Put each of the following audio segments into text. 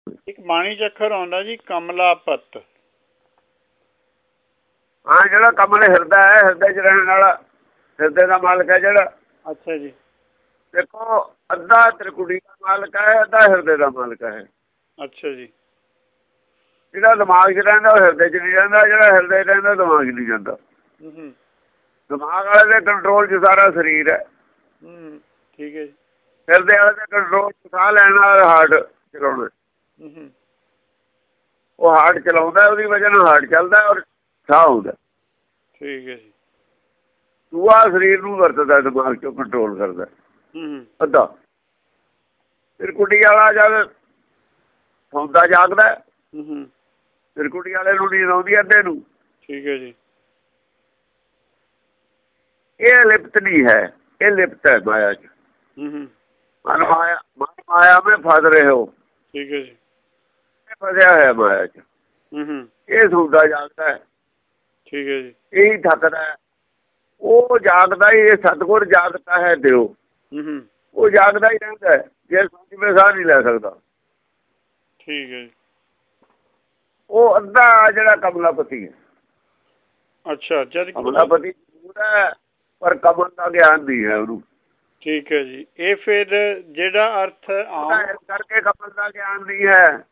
ਇੱਕ ਬਾਣੀ ਚ ਅੱਖਰ ਆਉਂਦਾ ਜੀ ਕਮਲਾ ਪੱਤ। ਹਾਂ, ਜਿਹੜਾ ਕਮਲ ਹਿਰਦਾ ਹੈ, ਹਿਰਦੇ ਚ ਰਹਿਣ ਵਾਲਾ, ਹਿਰਦੇ ਦਾ ਮਾਲਕ ਹੈ ਜਿਹੜਾ। ਅੱਛਾ ਜੀ। ਦੇਖੋ, ਅੱਧਾ ਤ੍ਰਿਕੁਟੀ ਦਾ ਮਾਲਕ ਹੈ, ਅੱਧਾ ਹਿਰਦੇ ਦਾ ਮਾਲਕ ਹੈ। ਅੱਛਾ ਜੀ। ਜਿਹੜਾ ਦਿਮਾਗ 'ਚ ਰਹਿੰਦਾ ਉਹ ਹਿਰਦੇ 'ਚ ਨਹੀਂ ਰਹਿੰਦਾ, ਜਿਹੜਾ ਹਿਰਦੇ 'ਚ ਰਹਿੰਦਾ ਦਿਮਾਗ 'ਚ ਨਹੀਂ ਜਾਂਦਾ। ਦਿਮਾਗ ਵਾਲੇ ਦੇ ਕੰਟਰੋਲ 'ਚ ਸਾਰਾ ਸਰੀਰ ਹੈ। ਠੀਕ ਹੈ ਜੀ। ਹਿਰਦੇ ਵਾਲੇ ਦੇ ਕੰਟਰੋਲ 'ਚ ਸਾਹ ਲੈਣਾ, ਹਾਰਟ ਚਲਾਉਣਾ। ਉਹ ਹਾਰਟ ਚਲਾਉਂਦਾ, ਉਹਦੀ ਵਜ੍ਹਾ ਨਾਲ ਹਾਰਟ ਚੱਲਦਾ ਔਰ ਸਾਹ ਆਉਂਦਾ। ਠੀਕ ਹੈ ਜੀ। ਦੂਆ ਸਰੀਰ ਨੂੰ ਵਰਤਦਾ, ਦਿਮਾਗ 'ਚੋਂ ਕੰਟਰੋਲ ਕਰਦਾ ਅੱਧਾ। ਤ੍ਰਿਕੁਟੀ ਵਾਲਾ ਜਦ ਸੌਂਦਾ ਜਾਗਦਾ, ਤ੍ਰਿਕੁਟੀ ਵਾਲੇ ਨੂੰ ਨੀਂਦ ਆਉਂਦੀ ਅੱਧੇ ਨੂੰ। ਠੀਕ ਹੈ ਜੀ। ਇਹ ਲਿਪਤ ਨਹੀਂ ਹੈ, ਇਹ ਲਿਪਤ ਹੈ ਮਾਇਆ 'ਚ। ਮਨ ਮਾਇਆ में फंस रहे हो। ਠੀਕ ਹੈ ਜੀ। ਇਹ ਫਸਿਆ ਹੋਇਆ ਮਾਇਆ 'ਚ। ਇਹ ਸੌਂਦਾ ਜਾਗਦਾ ਹੈ। ਠੀਕ ਹੈ ਜੀ। ਇਹੀ ਥੱਕਦਾ ਹੈ, ਉਹ ਜਾਗਦਾ ਹੀ। ਇਹ ਸਤਿਗੁਰ ਜਾਗਦਾ ਹੈ ਦਿਓ, ਉਹ ਜਾਗਦਾ ਹੀ ਰਹਿੰਦਾ ਹੈ। ਜੇ ਸੋਚਵੇਂ ਸਾਹ ਨਹੀਂ ਲੈ ਸਕਦਾ। ਠੀਕ ਹੈ ਜੀ। ਉਹ ਅੱਧਾ ਜਿਹੜਾ ਕਮਲਾਪਤੀ ਹੈ। ਅੱਛਾ, ਜਦ ਕਮਲਾਪਤੀ ਪੂਰਾ, ਪਰ ਕਮਲ ਦਾ ਗਿਆਨ ਨਹੀਂ ਹੈ ਉਹਨੂੰ। ਠੀਕ ਹੈ ਜੀ। ਇਹ ਫਿਰ ਜਿਹੜਾ ਅਰਥ ਆਮ ਕਰਕੇ ਕਮਲ ਦਾ ਗਿਆਨ ਨਹੀਂ ਹੈ।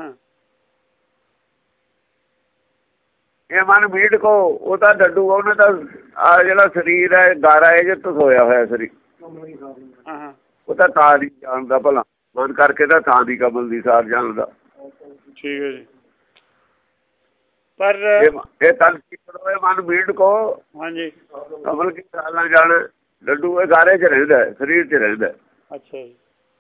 ਇਹ ਮਨ ਮੀਟ ਕੋ, ਉਹ ਤਾਂ ਡੱਡੂ, ਉਹਨੇ ਤਾਂ ਆ ਜਿਹੜਾ ਸਰੀਰ ਹੈ ਗਾਰਾ ਇਹ ਜਿਹਾ ਹੋਇਆ ਹੋਇਆ ਸਰੀਰ, ਉਹ ਤਾਂ ਥਾਂ ਦੀ ਜਾਣਦਾ ਭਲਾ। ਮਨ ਕਰਕੇ ਤਾਂ ਥਾਂ ਦੀ ਕਮਲ ਦੀ ਸਾਰ ਜਾਣਦਾ। ਠੀਕ ਹੈ ਜੀ। ਪਰ ਇਹ ਤਨ ਕੀ ਕਰੋ, ਇਹ ਮਨ ਮੀਟ ਕੋ, ਹਾਂਜੀ, ਕਮਲ ਕੀ ਸਾਲਾਂ ਜਾਣ। ਡੱਡੂ ਇਹ ਗਾਰੇ 'ਚ ਰਹਿੰਦਾ, ਸਰੀਰ 'ਚ ਰਹਿੰਦਾ। ਅੱਛਾ ਜੀ।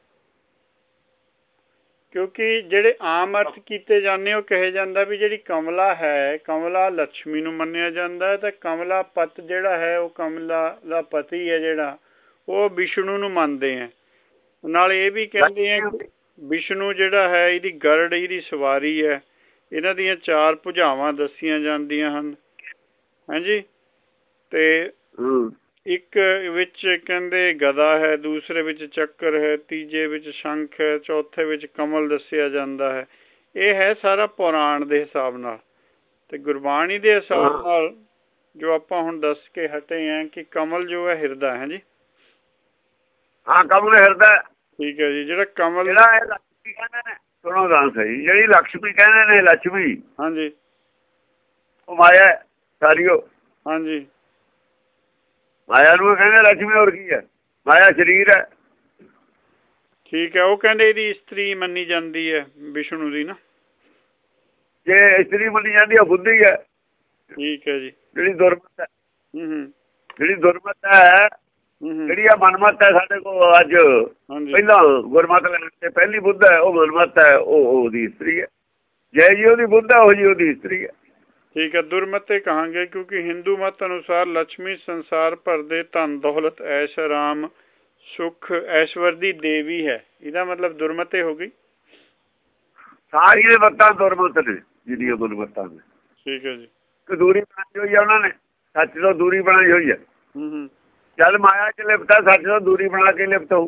ਕਿਉਂਕਿ ਜਿਹੜੇ ਆਮ ਅਰਥ ਕੀਤੇ ਜਾਂਦੇ ਉਹ ਕਹੇ ਜਾਂਦਾ ਵੀ ਜਿਹੜੀ ਕਮਲਾ ਹੈ, ਕਮਲਾ ਲక్ష్ਮੀ ਨੂੰ ਮੰਨਿਆ ਜਾਂਦਾ ਹੈ, ਤੇ ਕਮਲਾ ਪਤ ਜਿਹੜਾ ਹੈ ਉਹ ਕਮਲਾ ਦਾ ਪਤੀ ਹੈ ਜਿਹੜਾ, ਉਹ ਵਿਸ਼ਨੂੰ ਨੂੰ ਮੰਨਦੇ ਆ। ਨਾਲ ਇਹ ਵੀ ਕਹਿੰਦੇ ਆ ਵਿਸ਼ਨੂੰ ਜਿਹੜਾ ਹੈ ਇਹਦੀ ਗਰੜ, ਇਹਦੀ ਸਵਾਰੀ ਹੈ, ਇਹਨਾਂ ਦੀਆਂ 4 ਭੁਜਾਵਾਂ ਦੱਸੀਆਂ ਜਾਂਦੀਆਂ ਹਨ। ਹਾਂਜੀ। ਤੇ ਇੱਕ ਵਿੱਚ ਕਹਿੰਦੇ ਗਦਾ ਹੈ, ਦੂਸਰੇ ਵਿੱਚ ਚੱਕਰ ਹੈ, ਤੀਜੇ ਵਿੱਚ ਸ਼ੰਖ ਹੈ, ਚੌਥੇ ਵਿੱਚ ਕਮਲ ਦੱਸਿਆ ਜਾਂਦਾ ਹੈ। ਇਹ ਹੈ ਸਾਰਾ ਪੁਰਾਣ ਦੇ ਹਿਸਾਬ ਨਾਲ। ਤੇ ਗੁਰਬਾਣੀ ਦੇ ਹਿਸਾਬ ਨਾਲ ਜੋ ਆਪਾਂ ਹੁਣ ਦੱਸ ਕੇ ਹਟੇ ਆ ਕਿ ਕਮਲ ਜੋ ਹੈ ਹਿਰਦਾ ਹੈ ਜੀ। ਹਾਂ, ਕਮਲ ਹਿਰਦਾ। ਠੀਕ ਹੈ ਜੀ। ਜਿਹੜਾ ਕਮਲ ਲక్ష్ਮੀ ਕਹਿੰਦੇ ਨੇ, ਸੁਣੋ ਗੱਲ ਸਹੀ, ਜਿਹੜੀ ਲక్ష్ਮੀ ਕਹਿੰਦੇ ਨੇ, ਲక్ష్ਮੀ, ਹਾਂਜੀ, ਉਹ ਮਾਇਆ ਸਾਰੀਓ। ਹਾਂਜੀ, ਮਾਇਆ ਨੂੰ ਕਹਿੰਦੇ ਲక్ష్ਮੀ, ਹੋਰ ਕੀ ਹੈ? ਮਾਇਆ ਸਰੀਰ ਹੈ। ਠੀਕ ਹੈ। ਉਹ ਕਹਿੰਦੇ ਇਹਦੀ ਇਸਤਰੀ ਮੰਨੀ ਜਾਂਦੀ ਹੈ ਵਿਸ਼ਨੂੰ ਦੀ ਨਾ। ਜੇ ਇਸਤਰੀ ਮੰਨੀ ਜਾਂਦੀ ਹੈ, ਬੁੱਧੀ ਹੈ। ਠੀਕ ਹੈ ਜੀ। ਜਿਹੜੀ ਦੁਰਮਤ ਹੈ, ਜਿਹੜੀ ਦੁਰਮਤ ਹੈ, ਜਿਹੜੀ ਆ ਮਨਮਤ ਹੈ ਸਾਡੇ ਕੋਲ ਅੱਜ, ਪਹਿਲਾਂ ਗੁਰਮਤ ਲੈਣ ਤੇ ਪਹਿਲੀ ਬੁੱਧ ਹੈ, ਉਹ ਮਨਮਤ ਹੈ, ਉਹ ਉਹਦੀ ਇਸਤਰੀ ਹੈ। ਜੈ ਜੀ ਉਹਦੀ ਬੁੱਧ ਹੈ, ਉਹ ਜੀ ਉਹਦੀ ਇਸਤਰੀ ਹੈ। ਠੀਕ ਹੈ। ਦੁਰਮਤੇ ਕਹਾਂਗੇ ਕਿਉਂਕਿ ਹਿੰਦੂ ਮਤ ਅਨੁਸਾਰ ਲక్ష్ਮੀ ਸੰਸਾਰ ਭਰ ਦੇ ਧਨ ਦੌਲਤ ਐਸ਼ ਆਰਾਮ ਸੁਖ ਐਸ਼ਵਰ ਦੀ ਦੇਵੀ ਹੈ। ਇਹਦਾ ਮਤਲਬ ਦੁਰਮਤੇ ਹੋ ਗਈ। ਸਾਰੀਆਂ ਮੱਤਾਂ ਦੁਰਮਤ ਨੇ ਜਿਹੜੀਆਂ ਗੁਰਮਤਾਂ ਨੇ। ਠੀਕ ਹੈ ਜੀ। ਦੂਰੀ ਬਣਾਈ ਹੋਈ ਹੈ ਉਹਨਾਂ ਨੇ, ਸੱਚ ਤੋਂ ਦੂਰੀ ਬਣਾਈ ਹੋਈ ਹੈ। ਜਦ ਮਾਇਆ 'ਚ ਲਿਪਟਾ, ਸੱਚ ਤੋਂ ਦੂਰੀ ਬਣਾ ਕੇ ਲਿਪਟ ਹੋਊ।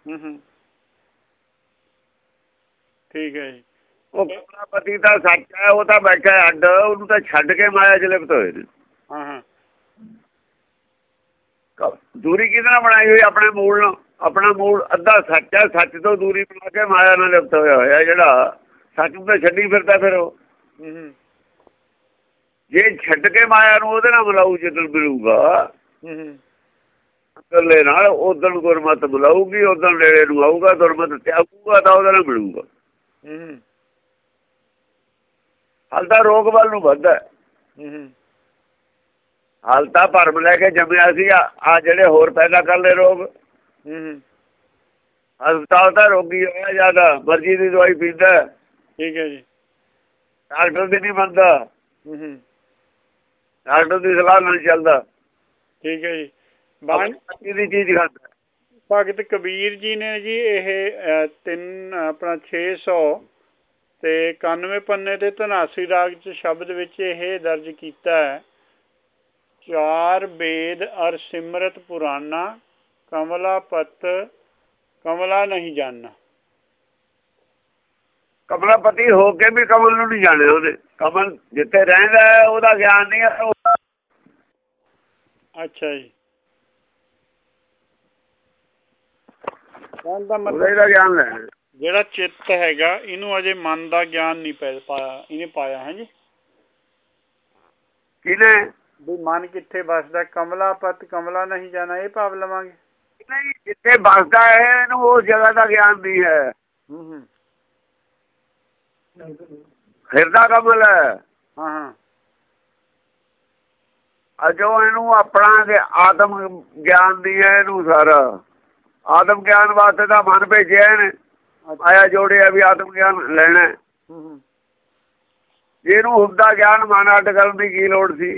ਠੀਕ ਹੈ ਜੀ। ਉਹ ਕਮਲਾਪਤੀ ਤਾਂ ਸੱਚ ਹੈ, ਉਹ ਤਾਂ ਬੈਠਾ ਅੱਡ, ਉਹਨੂੰ ਤਾਂ ਛੱਡ ਕੇ ਮਾਇਆ 'ਚ ਲਿਪਟ ਹੋਏ ਨੇ। ਦੂਰੀ ਕਿਹਦੇ ਨਾਲ ਬਣਾਈ ਹੋਈ? ਆਪਣੇ ਮੂਲ ਨਾਲ। ਆਪਣਾ ਮੂਲ ਅੱਧਾ ਸੱਚ ਹੈ, ਸੱਚ ਤੋਂ ਦੂਰੀ ਬਣਾ ਕੇ ਮਾਇਆ ਨਾਲ ਲਿਪਟ ਹੋਇਆ ਹੋਇਆ। ਜਿਹੜਾ ਸੱਚ ਨੂੰ ਤਾਂ ਛੱਡੀ ਫਿਰਦਾ, ਫਿਰ ਉਹ ਜੇ ਛੱਡ ਕੇ ਮਾਇਆ ਨੂੰ ਉਹਦੇ ਨਾਲ ਮਿਲਾਊ, ਜਦੋਂ ਮਿਲੂਗਾ ਇਕੱਲੇ ਨਾਲ, ਉਦੋਂ ਗੁਰਮਤ ਮਿਲਾਊਗੀ, ਉਦੋਂ ਨੇੜੇ ਨੂੰ ਆਊਗਾ। ਗੁਰਮਤ ਤਿਆਗੂਗਾ ਤਾਂ ਉਹਦੇ ਨਾਲ ਮਿਲੂਗਾ। ਹਾਲ ਤਾਂ ਰੋਗ ਵੱਲ ਨੂੰ ਵੱਧਦਾ। ਹਾਲ ਤਾਂ ਭਰਮ ਲੈ ਕੇ ਜੰਮਿਆ ਸੀ। ਆ ਜਿਹੜੇ ਹੋਰ ਪੈਦਾ ਕਰਦੇ ਰੋਗ, ਹਸਪਤਾਲ ਤਾਂ ਰੋਗੀ ਹੋਇਆ ਜ਼ਿਆਦਾ, ਮਰਜ਼ੀ ਦੀ ਦਵਾਈ ਪੀਂਦਾ। ਠੀਕ ਹੈ ਜੀ। ਡਾਕਟਰ ਦੀ ਨਹੀਂ ਮੰਨਦਾ, ਡਾਕਟਰ ਦੀ ਸਲਾਹ ਨਾਲ ਚੱਲਦਾ। ਠੀਕ ਹੈ ਜੀ। ਦੀ ਚੀਜ਼ ਖਾਂਦਾ। ਭਗਤ ਕਬੀਰ ਜੀ ਨੇ ਜੀ ਇਹ 600 ਤੇ 91 ਪੰਨੇ ਤੇ 83 ਰਾਗ ਚ ਸ਼ਬਦ ਵਿੱਚ ਇਹ ਦਰਜ ਕੀਤਾ ਹੈ। 4 ਵੇਦ ਅਰ ਸਿਮਰਤ ਪੁਰਾਨਾ, ਕਮਲਾ ਪਤ ਕਮਲਾ ਨਹੀਂ ਜਾਨਾ। ਕਮਲਾਪਤੀ ਹੋ ਕੇ ਵੀ ਕਮਲ ਨੂੰ ਨਹੀਂ ਜਾਣਿਆ ਉਹਨੇ। ਕਮਲ ਜਿੱਥੇ ਰਹਿੰਦਾ ਉਹਦਾ ਗਿਆਨ ਨਹੀਂ ਹੈ। ਅੱਛਾ ਜੀ, ਦਾ ਮਤਲਬ ਗਿਆਨ ਲੈਣਾ ਜਿਹੜਾ ਚਿੱਤ ਹੈਗਾ ਇਹਨੂੰ ਅਜੇ ਮਨ ਦਾ ਗਿਆਨ ਨਹੀਂ ਪਾਇਆ, ਇਹਨੇ ਪਾਇਆ ਹੈ ਜੀ। ਕਿਹਨੇ? ਵੀ ਮਨ ਕਿੱਥੇ ਵੱਸਦਾ, ਕਮਲਾ ਪਤ ਕਮਲਾ ਨਹੀਂ ਜਾਣਾ, ਇਹ ਭਾਵ ਲਵਾਂਗੇ। ਨਹੀਂ, ਜਿੱਥੇ ਵੱਸਦਾ ਹੈ ਇਹਨੂੰ ਉਸ ਜਗ੍ਹਾ ਦਾ ਗਿਆਨ ਨਹੀਂ ਹੈ। ਹਿਰਦਾ ਕਮਲ ਹੈ। ਹਾਂ, ਅਜੋ ਇਹਨੂੰ ਆਪਣਾ ਆਤਮ ਗਿਆਨ ਦੀ ਹੈ। ਇਹਨੂੰ ਸਾਰਾ ਆਤਮ ਗਿਆਨ ਵਾਸਤੇ ਤਾਂ ਮਨ ਭੇਜਿਆ ਇਹਨੇ, ਆਇਆ ਜੋੜਿਆ ਵੀ ਆਤਮ ਗਿਆਨ ਲੈਣਾ। ਜਿਹਨੂੰ ਹੁੰਦਾ ਗਿਆਨ ਮਨ ਅੱਡ ਕਰਨ ਦੀ ਕੀ ਲੋੜ ਸੀ?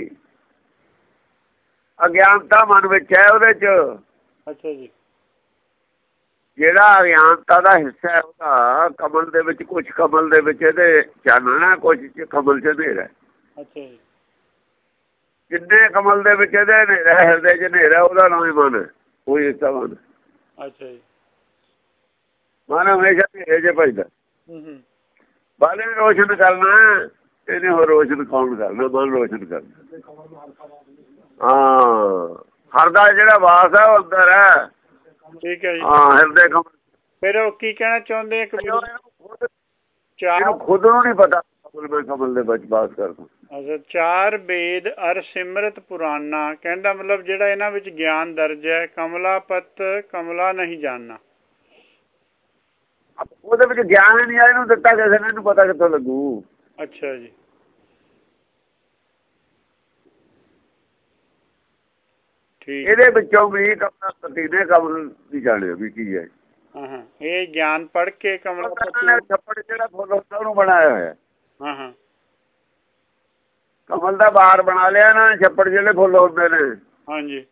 ਅਗਿਆਨਤਾ ਮਨ ਵਿੱਚ ਹੈ ਉਹਦੇ ਚ। ਅੱਛਾ ਜੀ, ਜਿਹੜਾ ਅਗਿਆਨਤਾ ਦਾ ਹਿੱਸਾ ਹੈ ਉਹਦਾ ਕਮਲ ਦੇ ਵਿੱਚ, ਕੁਛ ਕਮਲ ਦੇ ਵਿੱਚ ਇਹਦੇ ਚਾਨਣਾ, ਕੁਛ ਕਮਲ ਚ ਹਨੇਰਾ। ਅੱਛਾ ਜੀ, ਜਿੰਨੇ ਕਮਲ ਦੇ ਵਿੱਚ ਇਹਦੇ ਹਨੇਰਾ, ਹਿਰਦੇ ਚ ਹਨੇਰਾ, ਉਹਦਾ ਨਾਮ ਹੀ ਮਨ, ਉਹੀ ਹਿੱਸਾ ਮਨ। ਅੱਛਾ ਜੀ, ਮਨ ਹਮੇਸ਼ਾ ਹਨੇਰੇ ਚ ਭਜਦਾ। ਬਾਲੇ ਰੋਸ਼ਨ ਕਰਨਾ ਇਹਨੇ, ਹੋਰ ਰੋਸ਼ਨ ਕੌਣ ਕਰਨਾ? ਮਨ ਰੋਸ਼ਨ ਕਰਨਾ। ਹਾਂ, ਹਰ ਦਾ ਜਿਹੜਾ ਵਾਸ ਹੈ ਉਹ ਅੰਦਰ ਹੈ। ਠੀਕ ਹੈ ਜੀ। ਹਾਂ, ਹਿਰਦੇ ਕਮਲ। ਫਿਰ ਉਹ ਕੀ ਕਹਿਣਾ ਚਾਹੁੰਦੇ ਆ? ਇਹਨੂੰ ਖੁਦ ਨੂੰ ਨਹੀਂ ਪਤਾ ਕਮਲ ਦੇ ਵਿੱਚ ਵਾਸ ਕਰਦਾ। ਅੱਛਾ, ਚਾਰ ਵੇਦ ਅਰ ਸਿਮਰਤ ਪੁਰਾਣਾ, ਕਹਿੰਦਾ ਮਤਲਬ ਜਿਹੜਾ ਇਹਨਾਂ ਵਿੱਚ ਗਿਆਨ ਦਰਜ ਹੈ, ਕਮਲਾ ਪਤ ਕਮਲਾ ਨਹੀਂ ਜਾਣਨਾ। ਉਹਦੇ ਵਿੱਚ ਗਿਆਨ ਹੀ ਨਹੀਂ ਆ, ਇਹਨੂੰ ਦਿੱਤਾ ਕਿਸੇ ਨੇ, ਇਹਨੂੰ ਪਤਾ ਕਿੱਥੋਂ ਲੱਗੂ? ਅੱਛਾ ਜੀ, ਠੀਕ। ਇਹਦੇ ਵਿੱਚੋਂ ਵੀ ਕਮਲਾਪਤੀ ਨੇ ਕਮਲ ਦੀ ਜਾਣਿਆ ਵੀ ਕੀ ਹੈ। ਇਹ ਗਿਆਨ ਪੜ੍ਹ ਕੇ ਕਮਲਾਪਤੀ ਛੱਪੜ ਜਿਹੜਾ ਫੁੱਲ ਹੁੰਦਾ ਉਹਨੂੰ ਬਣਾਇਆ ਹੋਇਆ। ਹਾਂ, ਕਮਲ ਦਾ ਬਾਹਰ ਬਣਾ ਲਿਆ ਨਾ, ਛੱਪੜ ਜਿਹੜੇ ਫੁੱਲ ਹੁੰਦੇ ਨੇ। ਹਾਂਜੀ,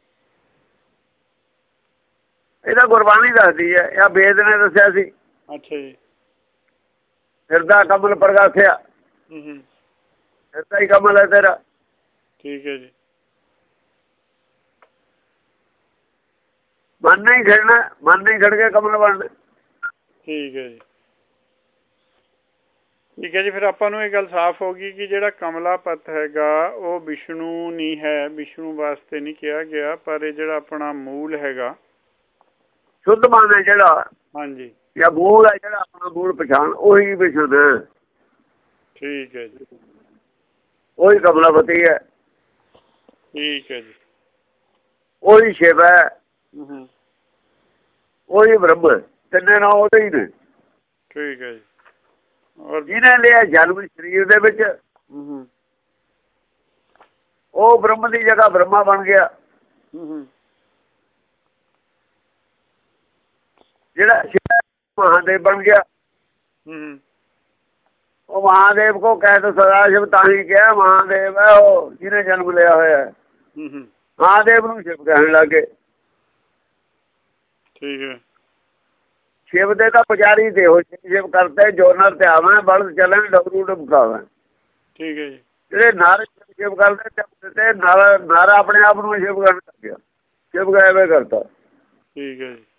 ਇਹਦਾ ਗੁਰਬਾਣੀ ਦੱਸਦੀ ਹੈ, ਜਾਂ ਵੇਦ ਨੇ ਦੱਸਿਆ ਸੀ। ਅੱਛਾ ਜੀ, ਹਿਰਦਾ ਕਮਲ ਪ੍ਰਗਾਸਿਆ, ਹਿਰਦਾ ਹੀ ਕਮਲ ਹੈ ਤੇਰਾ। ਠੀਕ ਹੈ ਜੀ, ਮਨ ਨਹੀਂ ਖੜਨਾ, ਮਨ ਨਹੀਂ ਖੜ ਕੇ ਕਮਲ ਬਣਨਾ। ਠੀਕ ਹੈ ਜੀ, ਠੀਕ ਹੈ ਜੀ। ਫਿਰ ਆਪਾਂ ਨੂੰ ਇਹ ਗੱਲ ਸਾਫ਼ ਹੋ ਗਈ ਕਿ ਜਿਹੜਾ ਕਮਲਾ ਪਤ ਹੈਗਾ ਉਹ ਵਿਸ਼ਨੂੰ ਨਹੀਂ ਹੈ, ਵਿਸ਼ਨੂੰ ਵਾਸਤੇ ਨਹੀਂ ਕਿਹਾ ਗਿਆ, ਪਰ ਇਹ ਜਿਹੜਾ ਆਪਣਾ ਮੂਲ ਹੈਗਾ, ਸ਼ੁੱਧ ਮਨ ਹੈ ਜਿਹੜਾ, ਹਾਂਜੀ, ਜਾਂ ਮੂਲ ਹੈ ਜਿਹੜਾ ਆਪਣਾ ਮੂਲ ਪਛਾਣ, ਉਹੀ ਵਿਸ਼ੁੱਧ। ਠੀਕ ਹੈ ਜੀ, ਉਹੀ ਕਮਲਾਪਤੀ ਹੈ। ਠੀਕ ਹੈ ਜੀ, ਉਹੀ ਸ਼ਿਵ ਹੈ, ਉਹੀ ਬ੍ਰਹਮ, ਤਿੰਨੇ ਨਾਂ ਉਹਦੇ ਹੀ ਨੇ। ਠੀਕ ਹੈ ਜੀ। ਔਰ ਜਿਹਨੇ ਲਿਆ ਜਨਮ ਸਰੀਰ ਦੇ ਵਿੱਚ, ਉਹ ਬ੍ਰਹਮ ਦੀ ਜਗ੍ਹਾ ਬ੍ਰਹਮਾ ਬਣ ਗਿਆ। ਜਿਹੜਾ ਮਹਾਦੇਵ ਬਣ ਗਿਆ, ਉਹ ਮਹਾਦੇਵ ਕੋ ਕਹਿ ਤੋ ਸਦਾ ਸ਼ਿਵ, ਤਾਂ ਹੀ ਕਿਹਾ ਮਹਾਦੇਵ ਹੈ ਉਹ ਜਿਹਨੇ ਜਨਮ ਲਿਆ ਹੋਇਆ। ਮਹਾਦੇਵ ਨੂੰ ਸ਼ਿਵ ਕਹਿਣ ਲੱਗੇ। ਠੀਕ ਹੈ, ਸ਼ਿਵ ਦੇ ਤਾਂ ਪੁਜਾਰੀ ਤੇ ਹੋ, ਸ਼ਿਵ ਕਰਤੇ ਜੋ ਨਰ ਧਿਆਵੈ, ਬਲਦ ਚਲਣ ਡਬਰੂ ਡਬਕਾਵੈ। ਠੀਕ ਹੈ ਜੀ, ਜਿਹੜੇ ਨਰ ਸ਼ਿਵ ਕਰਦੇ ਤੇ ਨਰ ਆਪਣੇ ਆਪ ਨੂੰ ਸ਼ਿਵ ਕਰਨ ਲੱਗ ਗਿਆ, ਸ਼ਿਵ ਗਾਇਬ ਕਰਤਾ। ਠੀਕ ਹੈ ਜੀ।